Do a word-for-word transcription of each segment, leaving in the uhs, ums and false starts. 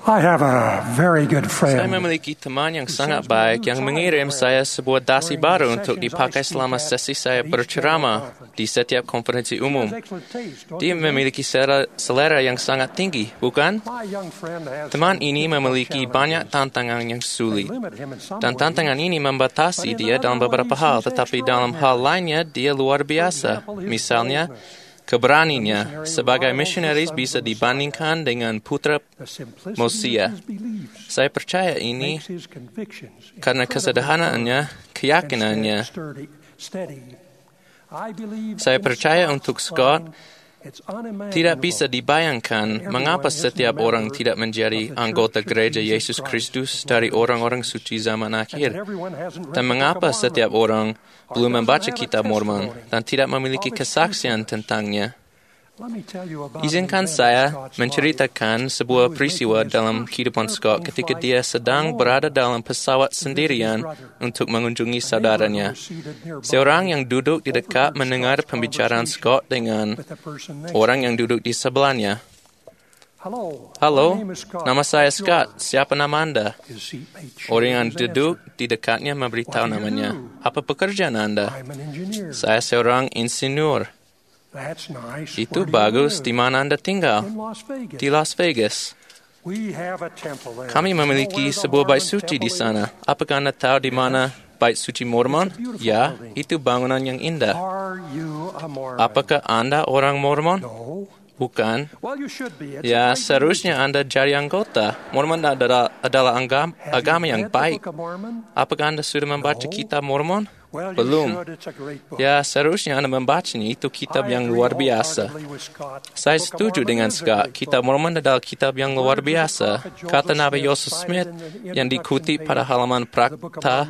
I have a very good Saya friend. memiliki teman yang sangat baik yang mengirim saya sebuah dasi baru untuk dipakai selama sesi saya berceramah di setiap konferensi umum. Dia memiliki selera, selera yang sangat tinggi, bukan? My young friend has Teman ini memiliki banyak tantangan yang sulit, dan tantangan ini membatasi dia dalam beberapa hal, tetapi dalam hal lainnya dia luar biasa. Misalnya, keberaniannya sebagai misionaris bisa dibandingkan dengan putra Mosia. Saya percaya ini karena kesederhanaannya, keyakinannya. Saya percaya untuk Scott, tidak bisa dibayangkan mengapa setiap orang tidak menjadi anggota gereja Yesus Kristus dari orang-orang suci zaman akhir, dan mengapa setiap orang belum membaca kitab Mormon dan tidak memiliki kesaksian tentangnya. Izinkan saya menceritakan sebuah peristiwa dalam kehidupan Scott ketika dia sedang berada dalam pesawat sendirian untuk mengunjungi saudaranya. Seorang yang duduk di dekat mendengar pembicaraan Scott dengan orang yang duduk di sebelahnya. Halo, nama saya Scott. Siapa nama Anda? Orang yang duduk di dekatnya memberitahu namanya. Apa pekerjaan Anda? Saya seorang insinyur. Itu bagus. Di mana Anda tinggal? Di Las Vegas. Kami memiliki sebuah bait suci di sana. Apakah Anda tahu di mana bait suci Mormon? Ya, itu bangunan yang indah. Apakah Anda orang Mormon? Bukan. Ya, seharusnya Anda jadi anggota. Mormon adalah, adalah agama, agama yang baik. Apakah Anda sudah membaca kitab Mormon? Belum. Ya, seharusnya Anda membacanya. Itu kitab yang luar biasa. Saya setuju dengan Scott. Kitab Mormon adalah kitab yang luar biasa. Kata Nabi Joseph Smith yang dikutip pada halaman Prakta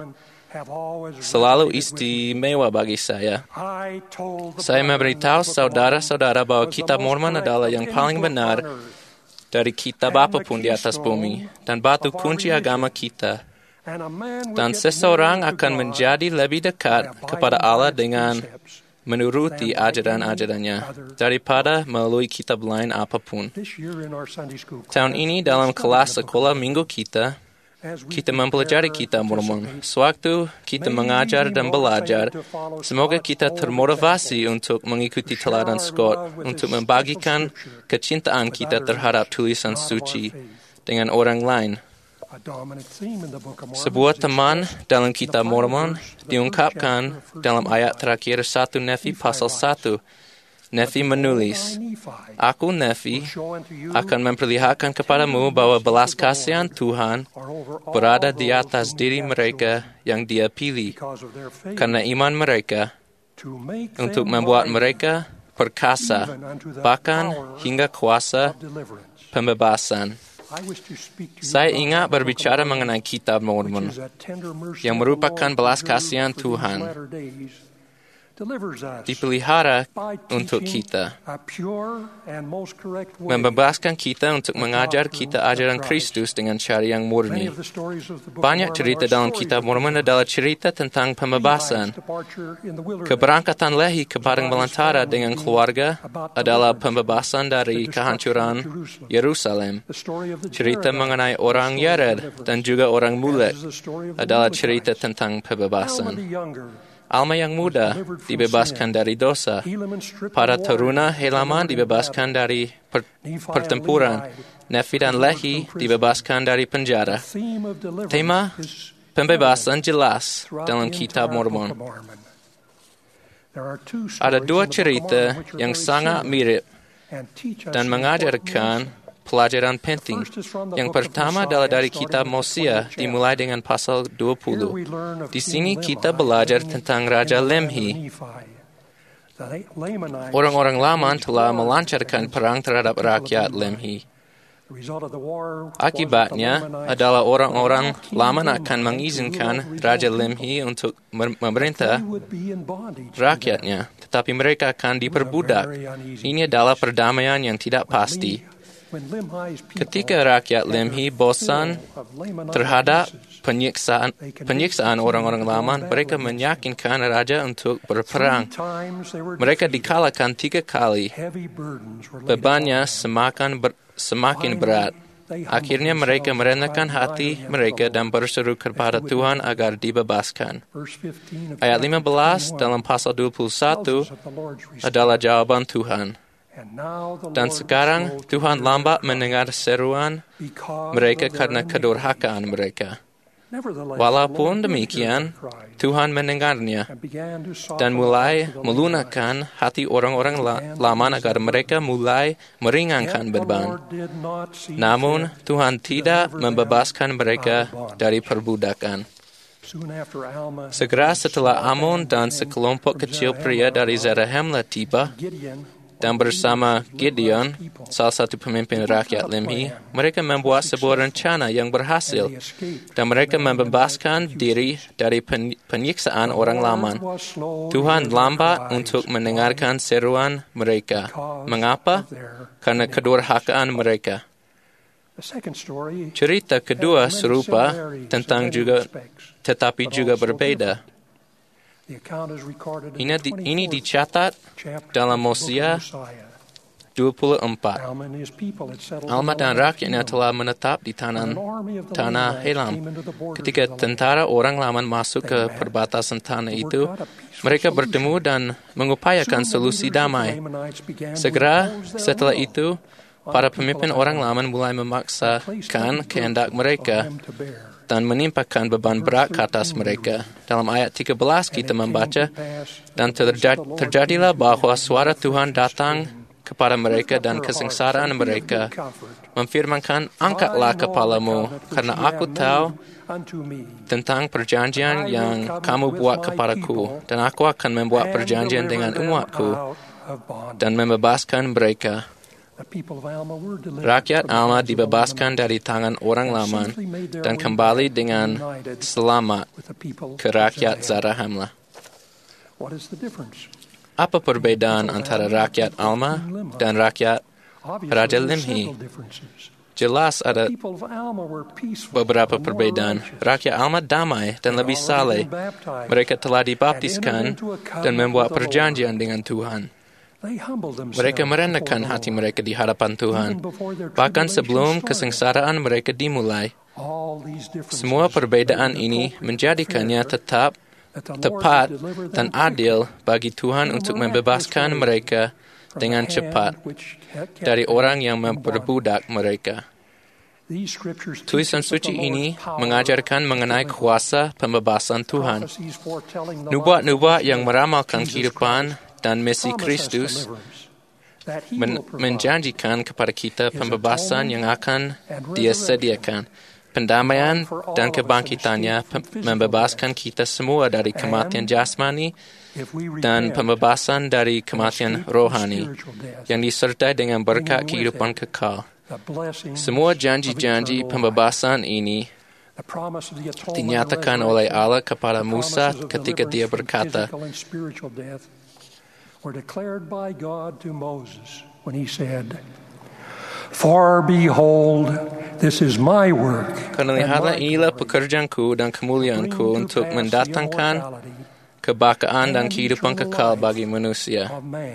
selalu istimewa bagi saya. Saya memberitahu saudara-saudara bahwa kitab Mormon adalah yang paling benar dari kitab apapun di atas bumi dan batu kunci agama kita. Dan seseorang akan menjadi lebih dekat kepada Allah dengan menuruti ajaran-ajarannya daripada melalui kitab lain apapun. Tahun ini dalam kelas sekolah minggu kita, kita mempelajari kitab Mormon. Sewaktu kita mengajar dan belajar, semoga kita termotivasi untuk mengikuti teladan Scott untuk membagikan kecintaan kita terhadap tulisan suci dengan orang lain. Sebuah teman dalam kitab Mormon diungkapkan dalam ayat terakhir satu Nephi pasal satu. Nephi menulis, Aku, Nephi, akan memperlihatkan kepadamu bahwa belas kasihan Tuhan berada di atas diri mereka yang Dia pilih, karena iman mereka, untuk membuat mereka perkasa, bahkan hingga kuasa pembebasan. Saya ingat berbicara mengenai kitab Mormon, yang merupakan belas kasihan Tuhan, dipelihara untuk kita, membebaskan kita untuk mengajar kita ajaran Kristus dengan cara yang murni. Banyak cerita dalam kitab Mormon adalah cerita tentang pembebasan. Keberangkatan Lehi ke padang belantara dengan keluarga adalah pembebasan dari kehancuran Yerusalem. Cerita mengenai orang Yared dan juga orang Mulek adalah cerita tentang pembebasan. Alma yang muda dibebaskan dari dosa. Para taruna Helaman dibebaskan dari per pertempuran. Nephi dan Lehi dibebaskan dari penjara. Tema pembebasan jelas dalam kitab Mormon. Ada dua cerita yang sangat mirip dan mengajarkan pelajaran penting. Yang pertama adalah dari kitab Mosia, dimulai dengan pasal dua puluh. Di sini kita belajar tentang Raja Lemhi. Orang-orang Laman telah melancarkan perang terhadap rakyat Lemhi. Akibatnya adalah orang-orang Laman akan mengizinkan Raja Lemhi untuk memerintah rakyatnya, tetapi mereka akan diperbudak. Ini adalah perdamaian yang tidak pasti. Ketika rakyat Lemhi bosan terhadap penyiksaan, penyiksaan orang-orang Laman, mereka meyakinkan raja untuk berperang. Mereka dikalahkan tiga kali. Bebannya semakin, ber, semakin berat. Akhirnya mereka merendahkan hati mereka dan berseru kepada Tuhan agar dibebaskan. Ayat lima belas dalam pasal dua puluh satu adalah jawaban Tuhan. Dan sekarang Tuhan lambat mendengar seruan mereka karena kedurhakaan mereka. Walaupun demikian, Tuhan mendengarnya dan mulai melunakkan hati orang-orang lama agar mereka mulai meringankan beban. Namun, Tuhan tidak membebaskan mereka dari perbudakan. Segera setelah Amon dan sekelompok kecil pria dari Zarahemla tiba, dan bersama Gideon, salah satu pemimpin rakyat Limhi, mereka membuat sebuah rencana yang berhasil, dan mereka membebaskan diri dari penyiksaan orang Laman. Tuhan lambat untuk mendengarkan seruan mereka. Mengapa? Karena kedurhakaan mereka. Cerita kedua serupa tentang juga, tetapi juga berbeda. Ini, di, ini dicatat dalam Hosea dua puluh empat. Alma dan rakyatnya telah menetap di tanah, tanah Helam. Ketika tentara orang Laman masuk ke perbatasan tanah itu, mereka bertemu dan mengupayakan solusi damai. Segera setelah itu, para pemimpin orang Laman mulai memaksakan kehendak mereka dan menimpakan beban berat ke atas mereka. Dalam ayat tiga belas kita membaca, dan terjadi, terjadilah bahwa suara Tuhan datang kepada mereka dan kesengsaraan mereka, memfirmankan, angkatlah kepalamu, karena aku tahu tentang perjanjian yang kamu buat kepadaku, dan aku akan membuat perjanjian dengan umatku dan membebaskan mereka. Rakyat Alma dibebaskan dari tangan orang Laman dan kembali dengan selamat ke rakyat Zarahemla. Apa perbedaan antara rakyat Alma dan rakyat Raja Limhi? Jelas ada beberapa perbedaan. Rakyat Alma damai dan lebih saleh. Mereka telah dibaptiskan dan membuat perjanjian dengan Tuhan. Mereka merendahkan hati mereka di hadapan Tuhan, bahkan sebelum kesengsaraan mereka dimulai. Semua perbedaan ini menjadikannya tetap tepat dan adil bagi Tuhan untuk membebaskan mereka dengan cepat dari orang yang memperbudak mereka. Tulisan suci ini mengajarkan mengenai kuasa pembebasan Tuhan. Nubuat-nubuat yang meramalkan kehidupan dan misi Kristus men- menjanjikan kepada kita pembebasan yang akan Dia sediakan. Pendamaian dan kebangkitannya pem- membebaskan kita semua dari kematian jasmani dan pembebasan dari kematian rohani yang disertai dengan berkat kehidupan kekal. Semua janji-janji pembebasan ini dinyatakan oleh Allah kepada Musa ketika Dia berkata, were declared by God to Moses when he said, "For behold, this is my work." Karena lihatlah inilah pekerjaanku dan kemuliaanku untuk mendatangkan kebahagiaan dan kehidupan kekal bagi manusia.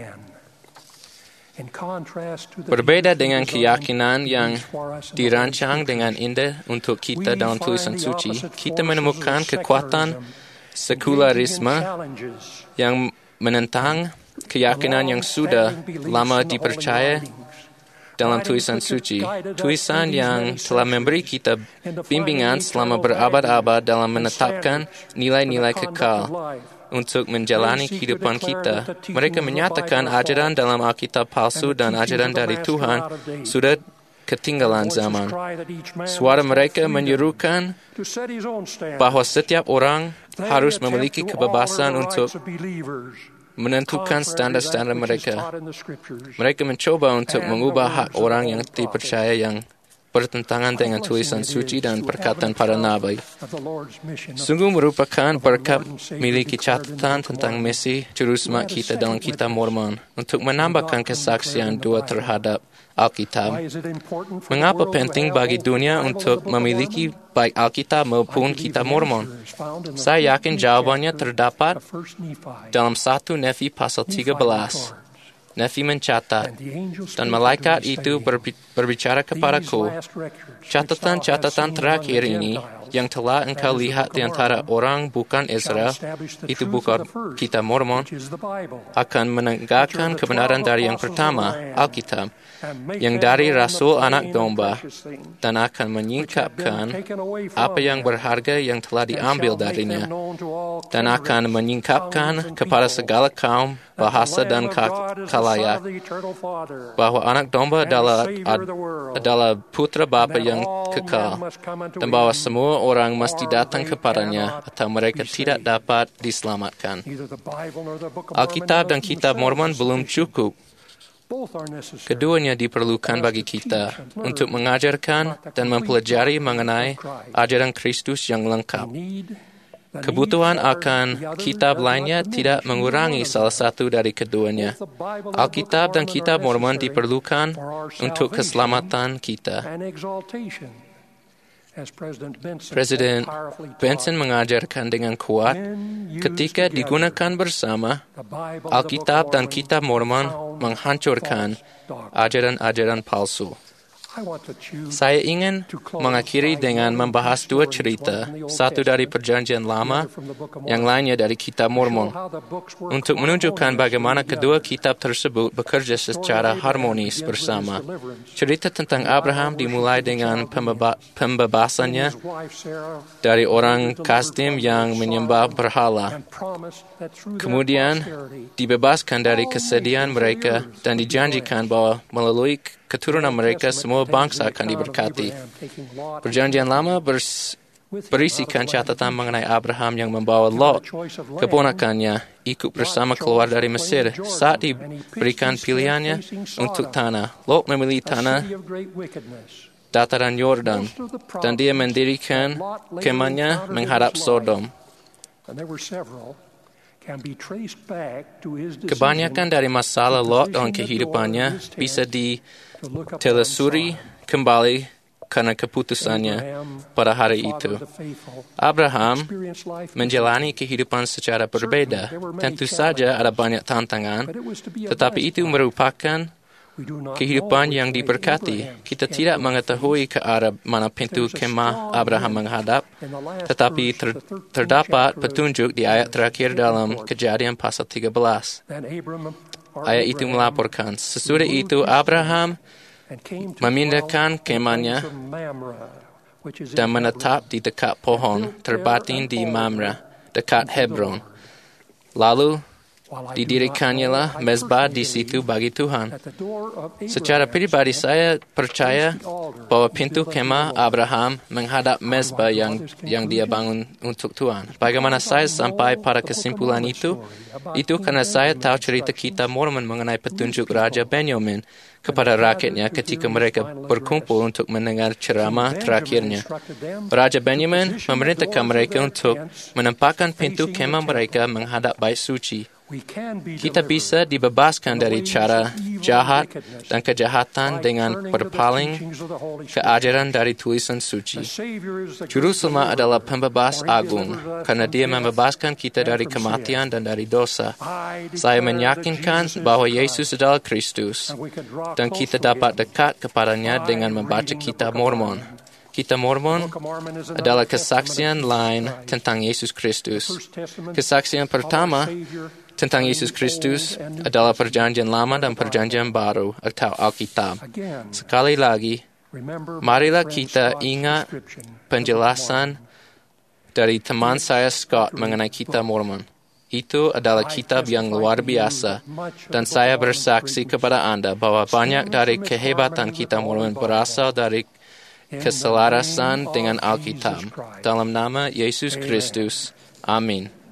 Berbeda dengan keyakinan yang dirancang dengan indah untuk kita dalam tulisan suci, kita menemukan kekuatan sekularisme yang menentang keyakinan yang sudah lama dipercaya dalam tulisan suci. Tulisan yang telah memberi kita bimbingan selama berabad-abad dalam menetapkan nilai-nilai kekal untuk menjalani kehidupan kita. Mereka menyatakan ajaran dalam Alkitab palsu dan ajaran dari Tuhan sudah ketinggalan zaman. Suara mereka menyerukan bahwa setiap orang harus memiliki kebebasan untuk menentukan standar-standar mereka. Mereka mencoba untuk mengubah hak orang yang dipercaya yang bertentangan dengan tulisan suci dan perkataan para nabi. Sungguh merupakan berkat memiliki catatan tentang misi juru selamat kita dalam kitab Mormon untuk menambahkan kesaksian dua terhadap Alkitab. Mengapa penting bagi dunia untuk memiliki baik Alkitab maupun kitab Mormon? Saya yakin jawabannya terdapat dalam satu Nefi pasal tiga belas. Nefi mencatat, dan malaikat itu berbicara kepadaku, catatan-catatan terakhir ini yang telah engkau lihat di antara orang bukan Israel, itu bukan kitab Mormon, akan menegakkan kebenaran dari yang pertama, Alkitab, yang dari Rasul Anak Domba, dan akan menyingkapkan apa yang berharga yang telah diambil darinya, dan akan menyingkapkan kepada segala kaum, bahasa dan khalayak bahwa Anak Domba adalah, adalah putra Bapa yang kekal, dan bahwa semua orang mesti datang kepadanya atau mereka tidak dapat diselamatkan. Alkitab dan kitab Mormon belum cukup. Keduanya diperlukan bagi kita untuk mengajarkan dan mempelajari mengenai ajaran Kristus yang lengkap. Kebutuhan akan kitab lainnya tidak mengurangi salah satu dari keduanya. Alkitab dan kitab Mormon diperlukan untuk keselamatan kita. Presiden Benson mengajarkan dengan kuat, ketika digunakan bersama, Alkitab dan kitab Mormon menghancurkan ajaran-ajaran palsu. Saya ingin mengakhiri dengan membahas dua cerita, satu dari Perjanjian Lama, yang lainnya dari kitab Mormon, untuk menunjukkan bagaimana kedua kitab tersebut bekerja secara harmonis bersama. Cerita tentang Abraham dimulai dengan pembeba- pembebasannya dari orang Kasdim yang menyembah berhala. Kemudian dibebaskan dari kesedihan mereka dan dijanjikan bahwa melalui keturunan mereka semua bangsa akan diberkati. Perjanjian Lama bers- berisikan catatan mengenai Abraham yang membawa Lot, keponakannya, ikut bersama keluar dari Mesir. Saat diberikan pilihannya untuk tanah, Lot memilih tanah dataran Yordan, dan dia mendirikan kemahnya menghadap Sodom. Kebanyakan dari masalah Lot dalam kehidupannya bisa ditelusuri kembali karena keputusannya pada hari itu. Abraham menjalani kehidupan secara berbeda. Tentu saja ada banyak tantangan, tetapi itu merupakan kehidupan yang diberkati. Kita tidak mengetahui ke arah mana pintu kemah Abraham menghadap, tetapi ter- terdapat petunjuk di ayat terakhir dalam Kejadian pasal tiga belas. Ayat itu melaporkan, sesudah itu Abraham memindahkan kemahnya dan menetap di dekat pohon terbatin di Mamre, dekat Hebron. Lalu didirikannya lah mezbah di situ bagi Tuhan. Secara pribadi saya percaya bahwa pintu kemah Abraham menghadap mezbah yang yang dia bangun untuk Tuhan. Bagaimana saya sampai pada kesimpulan itu? Itu karena saya tahu cerita kitab Mormon mengenai petunjuk Raja Benyamin kepada rakyatnya ketika mereka berkumpul untuk mendengar ceramah terakhirnya. Raja Benyamin memerintahkan mereka untuk menempatkan pintu kemah mereka menghadap bait suci. Kita bisa dibebaskan dari cara jahat dan kejahatan dengan berpaling ke ajaran dari tulisan suci. Juru Selamat adalah pembebas agung, karena dia membebaskan kita dari kematian dan dari dosa. Saya meyakinkan bahwa Yesus adalah Kristus, dan kita dapat dekat kepadanya dengan membaca kitab Mormon. Kitab Mormon adalah kesaksian lain tentang Yesus Kristus. Kesaksian pertama tentang Yesus Kristus adalah Perjanjian Lama dan Perjanjian Baru atau Alkitab. Sekali lagi, marilah kita ingat penjelasan dari teman saya Scott mengenai kitab Mormon. Itu adalah kitab yang luar biasa, dan saya bersaksi kepada Anda bahwa banyak dari kehebatan kitab Mormon berasal dari keselarasan dengan Alkitab. Dalam nama Yesus Kristus. Amin.